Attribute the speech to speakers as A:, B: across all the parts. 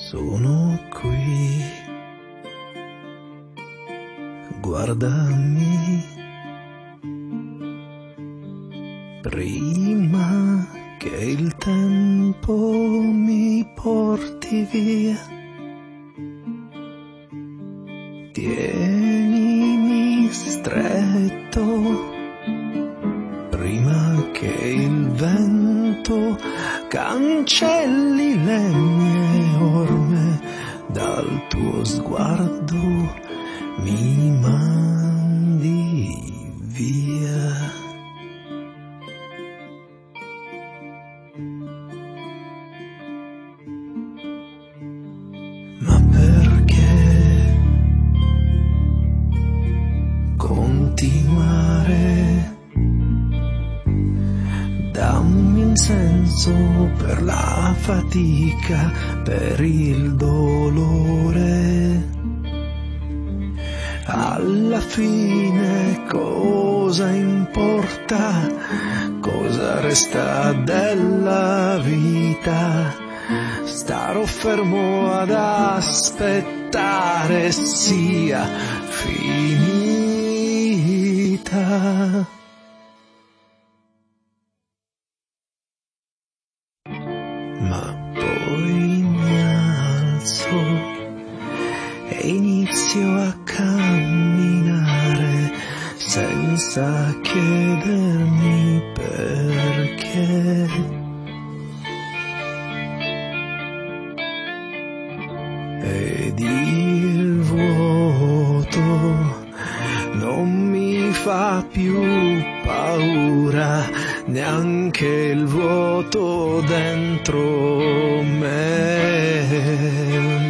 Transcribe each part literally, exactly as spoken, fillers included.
A: Sono qui, guardami, prima che il tempo mi porti via. Tienimi stretto, prima che il vento cancelli le mie orme, dal tuo sguardo mi mandi via. Ma perché continuare? Dammi un senso per la fatica, per il dolore. Alla fine cosa importa? Cosa resta della vita? Starò fermo ad aspettare sia finita. Ma poi mi alzo e inizio a camminare senza chiedermi perché. Ed il vuoto non mi fa più paura, neanche il vuoto dentro me.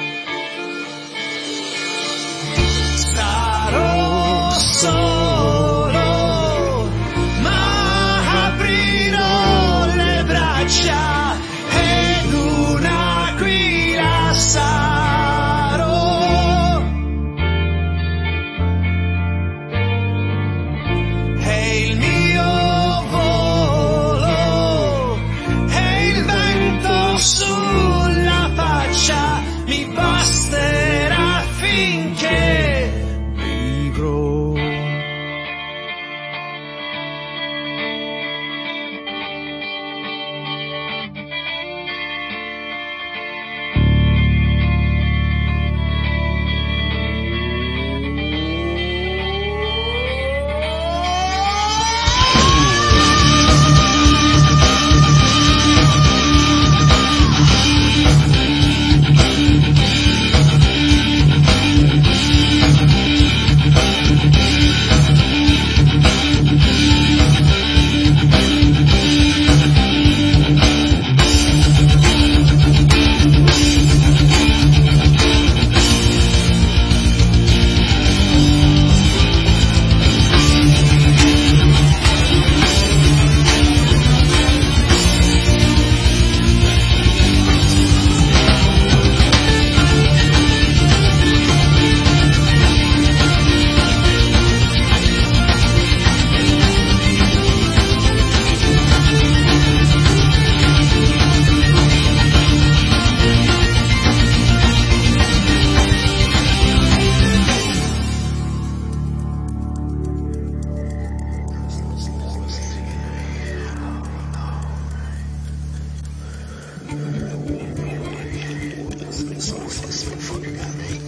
A: Sarò solo, ma aprirò le braccia ed un'aquila sarò. E il mio volo e il vento sulla faccia mi basterà finché vivrò. Fucking goddamn.